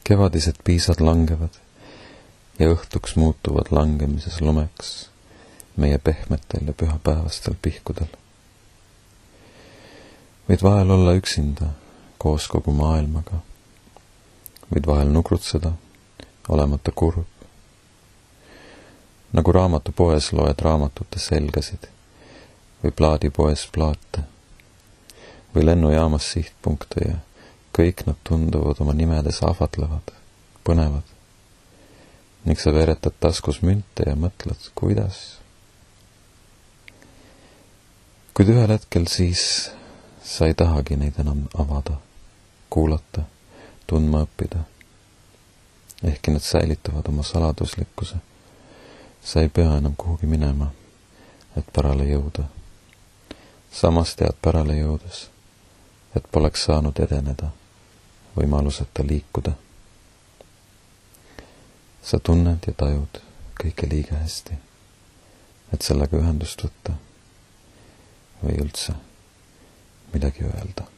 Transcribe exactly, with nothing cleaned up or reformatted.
Kevadised piisad langevad ja õhtuks muutuvad langemises lumeks meie pehmetel ja pühapäevastel pihkudel. Võid vahel olla üksinda koos kogu maailmaga. Võid vahel nugrutseda, olemata kurb. Nagu raamatupoes loed raamatute selgasid või plaadipoes plaate või lennujaamas sihtpunkte ja kõik nad tunduvad oma nimedes ahvatlevad, põnevad ning sa veeretad taskus münte ja mõtled, kuidas. Kuid ühel hetkel siis sa ei tahagi neid enam avada, kuulata, tundma õppida. Ehkki nad säilitavad oma saladuslikkuse, sa ei pea enam kuhugi minema, et pärale jõuda. Samas tead pärale jõudes, et poleks saanud edeneda, võimaluseta liikuda. Sa tunned ja tajud kõike liiga hästi, et sellega ühendust võtta või üldse midagi öelda.